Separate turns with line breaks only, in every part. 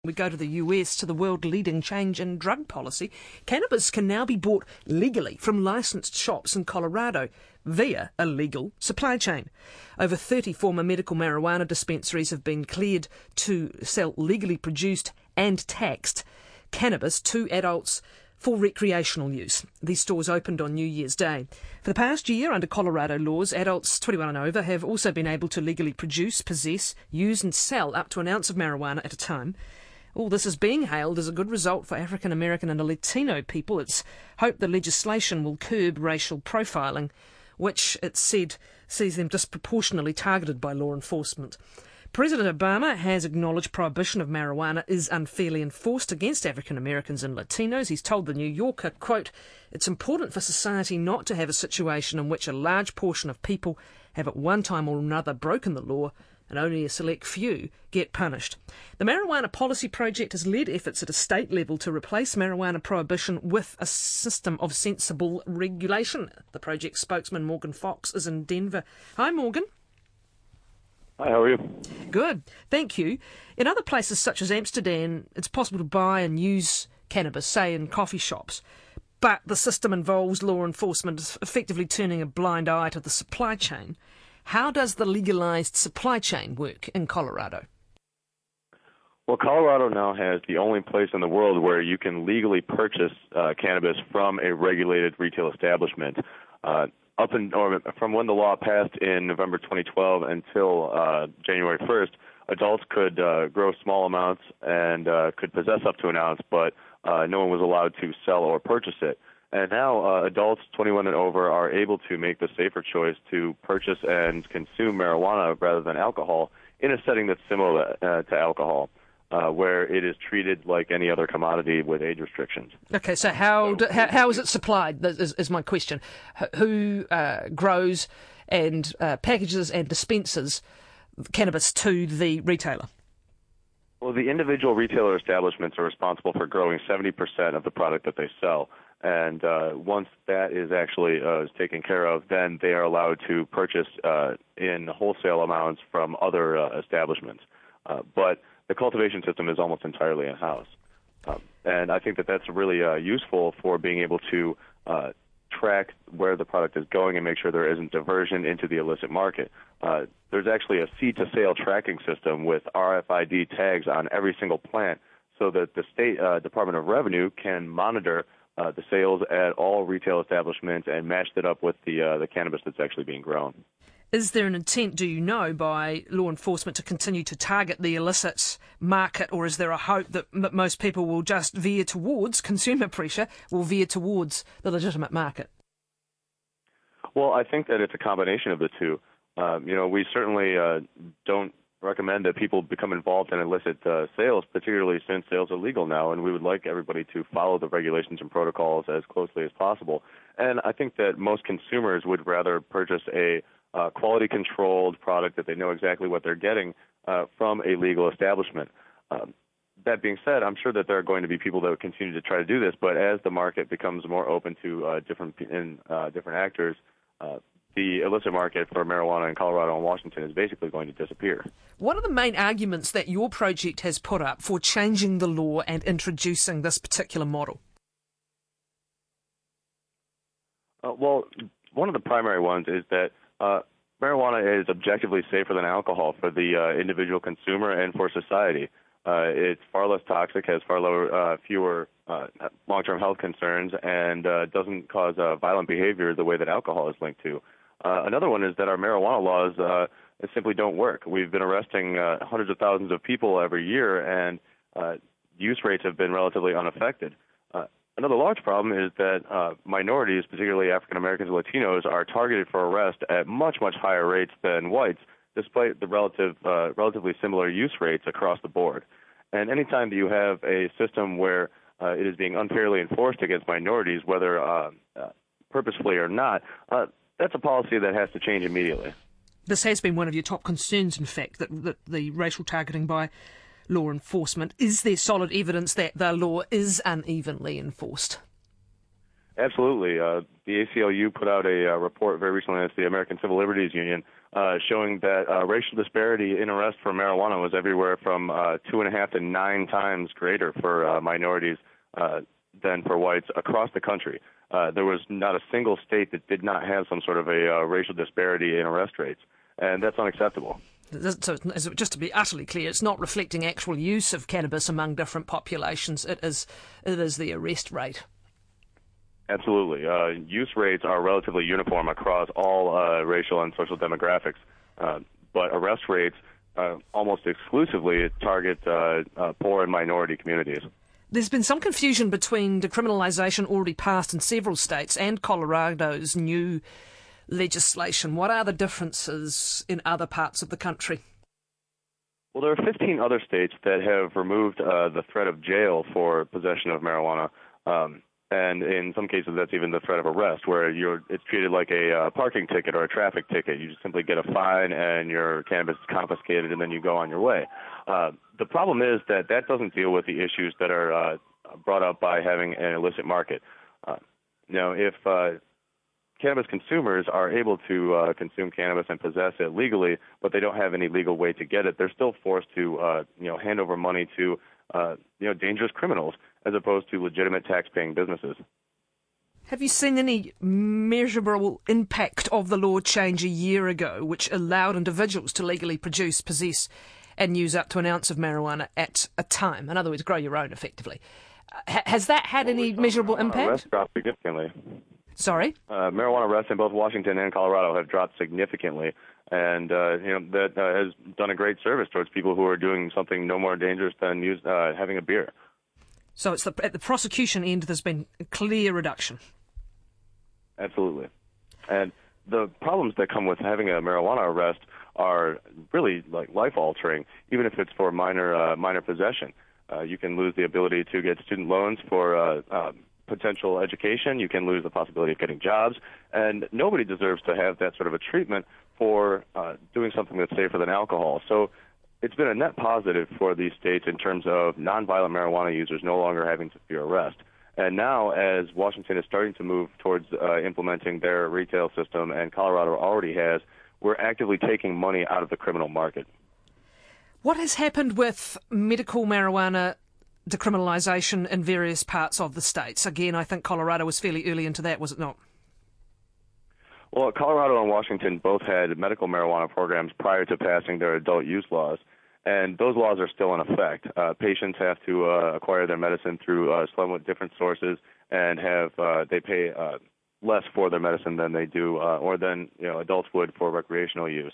We go to the US, to the world-leading change in drug policy. Cannabis can now be bought legally from licensed shops in Colorado via a legal supply chain. Over 30 former medical marijuana dispensaries have been cleared to sell legally produced and taxed cannabis to adults for recreational use. These stores opened on New Year's Day. For the past year, under Colorado laws, adults 21 and over have also been able to legally produce, possess, use and sell up to an ounce of marijuana at a time. All this is being hailed as a good result for African American and Latino people. It's hoped the legislation will curb racial profiling, which, it's said, sees them disproportionately targeted by law enforcement. President Obama has acknowledged prohibition of marijuana is unfairly enforced against African Americans and Latinos. He's told The New Yorker, quote, "It's important for society not to have a situation in which a large portion of people have at one time or another broken the law and only a select few get punished." The Marijuana Policy Project has led efforts at a state level to replace marijuana prohibition with a system of sensible regulation. The project spokesman Morgan Fox is in Denver. Hi, Morgan.
Hi, how are you?
Good, thank you. In other places such as Amsterdam, it's possible to buy and use cannabis, say in coffee shops, but the system involves law enforcement effectively turning a blind eye to the supply chain. How does the legalised supply chain work in Colorado?
Well, Colorado now has the only place in the world where you can legally purchase cannabis from a regulated retail establishment. From when the law passed in November 2012 until January 1st, adults could grow small amounts and could possess up to an ounce, but no one was allowed to sell or purchase it. And now adults 21 and over are able to make the safer choice to purchase and consume marijuana rather than alcohol in a setting that's similar to alcohol, where it is treated like any other commodity with age restrictions.
Okay, so how is it supplied, is my question. Who grows and packages and dispenses cannabis to the retailer?
Well, the individual retailer establishments are responsible for growing 70% of the product that they sell. And once that is actually taken care of, then they are allowed to purchase in wholesale amounts from other establishments. But the cultivation system is almost entirely in-house. And I think that that's really useful for being able to track where the product is going and make sure there isn't diversion into the illicit market. There's actually a seed-to-sale tracking system with RFID tags on every single plant so that the State Department of Revenue can monitor the sales at all retail establishments and match that up with the cannabis that's actually being grown.
Is there an intent, do you know, by law enforcement to continue to target the illicit market, or is there a hope that most people will just veer towards, consumer pressure will veer towards the legitimate market?
Well, I think that it's a combination of the two. We certainly don't recommend that people become involved in illicit sales, particularly since sales are legal now, and we would like everybody to follow the regulations and protocols as closely as possible. And I think that most consumers would rather purchase a quality-controlled product that they know exactly what they're getting from a legal establishment. That being said, I'm sure that there are going to be people that will continue to try to do this, but as the market becomes more open to different actors, the illicit market for marijuana in Colorado and Washington is basically going to disappear.
What are the main arguments that your project has put up for changing the law and introducing this particular model?
Well, one of the primary ones is that marijuana is objectively safer than alcohol for the individual consumer and for society. It's far less toxic, has far fewer long-term health concerns, and doesn't cause violent behavior the way that alcohol is linked to. Another one is that our marijuana laws simply don't work. We've been arresting hundreds of thousands of people every year, and use rates have been relatively unaffected. Another large problem is that minorities, particularly African Americans and Latinos, are targeted for arrest at much, much higher rates than whites, despite the relatively similar use rates across the board. And anytime that you have a system where it is being unfairly enforced against minorities, whether purposefully or not, that's a policy that has to change immediately.
This has been one of your top concerns, in fact, that the racial targeting by law enforcement. Is there solid evidence that the law is unevenly enforced?
Absolutely. The ACLU put out a report very recently, that's the American Civil Liberties Union, showing that racial disparity in arrest for marijuana was everywhere from 2.5 to 9 times greater for minorities than for whites across the country. There was not a single state that did not have some sort of a racial disparity in arrest rates, and that's unacceptable.
So just to be utterly clear, it's not reflecting actual use of cannabis among different populations. It is the arrest rate.
Absolutely. Use rates are relatively uniform across all racial and social demographics, but arrest rates almost exclusively target poor and minority communities.
There's been some confusion between decriminalisation already passed in several states and Colorado's new legislation. What are the differences in other parts of the country?
Well, there are 15 other states that have removed the threat of jail for possession of marijuana. And in some cases, that's even the threat of arrest, where it's treated like a parking ticket or a traffic ticket. You just simply get a fine and your cannabis is confiscated, and then you go on your way. The problem is that doesn't deal with the issues that are brought up by having an illicit market. If cannabis consumers are able to consume cannabis and possess it legally, but they don't have any legal way to get it, they're still forced to hand over money to dangerous criminals as opposed to legitimate tax-paying businesses.
Have you seen any measurable impact of the law change a year ago, which allowed individuals to legally produce, possess, and use up to an ounce of marijuana at a time? In other words, grow your own, effectively. Has that had any measurable impact?
Arrests dropped significantly.
Sorry?
Marijuana arrests in both Washington and Colorado have dropped significantly, and that has done a great service towards people who are doing something no more dangerous than having a beer.
So it's at the prosecution end, there's been a clear reduction.
Absolutely. And the problems that come with having a marijuana arrest are really like life-altering, even if it's for minor possession. You can lose the ability to get student loans for potential education. You can lose the possibility of getting jobs. And nobody deserves to have that sort of a treatment for doing something that's safer than alcohol. So it's been a net positive for these states in terms of nonviolent marijuana users no longer having to fear arrest. And now, as Washington is starting to move towards implementing their retail system, and Colorado already has, we're actively taking money out of the criminal market.
What has happened with medical marijuana decriminalisation in various parts of the states? Again, I think Colorado was fairly early into that, was it not?
Well, Colorado and Washington both had medical marijuana programs prior to passing their adult use laws, and those laws are still in effect. Patients have to acquire their medicine through somewhat different sources, and they pay less for their medicine than they do, or than adults would for recreational use.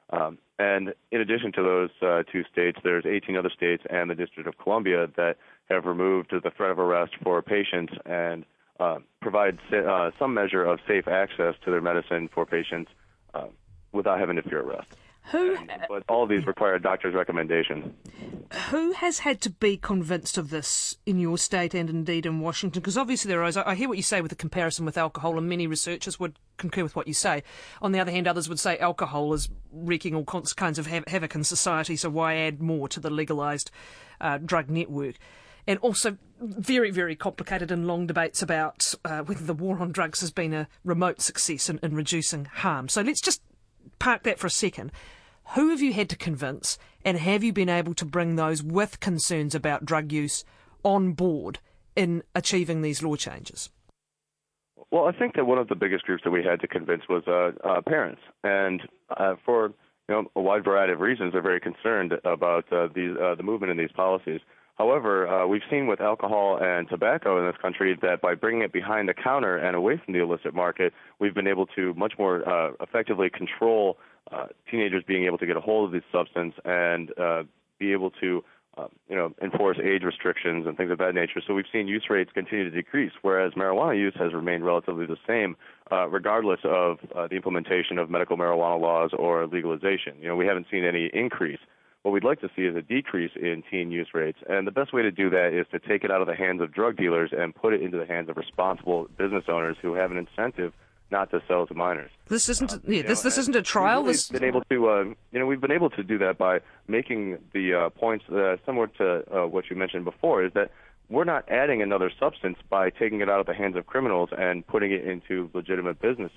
And in addition to those 2 states, there's 18 other states and the District of Columbia that have removed the threat of arrest for patients and provide some measure of safe access to their medicine for patients without having to fear arrest. But all of these require a doctor's recommendation.
Who has had to be convinced of this in your state and indeed in Washington? Because obviously I hear what you say with the comparison with alcohol, and many researchers would concur with what you say. On the other hand, others would say alcohol is wreaking all kinds of havoc in society, so why add more to the legalised drug network? And also very, very complicated and long debates about whether the war on drugs has been a remote success in reducing harm. So let's just park that for a second. Who have you had to convince, and have you been able to bring those with concerns about drug use on board in achieving these law changes?
Well, I think that one of the biggest groups that we had to convince was parents, and for a wide variety of reasons, they're very concerned about the movement in these policies. However, we've seen with alcohol and tobacco in this country that by bringing it behind the counter and away from the illicit market, we've been able to much more effectively control teenagers being able to get a hold of this substance and be able to enforce age restrictions and things of that nature. So we've seen use rates continue to decrease, whereas marijuana use has remained relatively the same, regardless of the implementation of medical marijuana laws or legalization. We haven't seen any increase. What we'd like to see is a decrease in teen use rates, and the best way to do that is to take it out of the hands of drug dealers and put it into the hands of responsible business owners who have an incentive not to sell to minors.
This isn't this isn't a trial.
We've been able to we've been able to do that by making the points similar to what you mentioned before, is that we're not adding another substance by taking it out of the hands of criminals and putting it into legitimate businesses.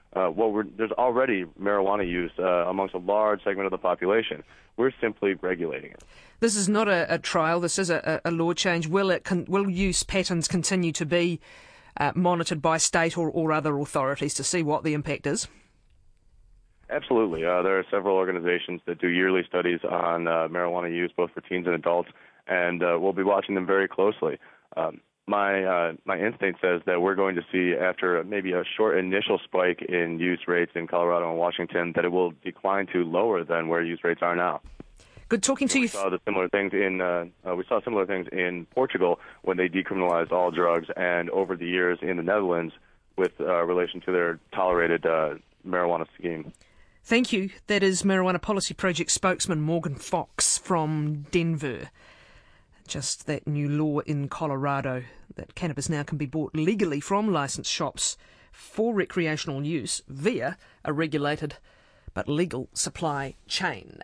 there's already marijuana use amongst a large segment of the population. We're simply regulating it.
This is not a trial. This is a law change. Will use patterns continue to be monitored by state or other authorities to see what the impact is?
Absolutely. There are several organizations that do yearly studies on marijuana use, both for teens and adults, and we'll be watching them very closely. My instinct says that we're going to see, after maybe a short initial spike in use rates in Colorado and Washington, that it will decline to lower than where use rates are now.
Good talking to you.
We saw similar things in Portugal when they decriminalized all drugs, and over the years in the Netherlands with relation to their tolerated marijuana scheme.
Thank you. That is Marijuana Policy Project spokesman Morgan Fox from Denver. Just that new law in Colorado that cannabis now can be bought legally from licensed shops for recreational use via a regulated but legal supply chain.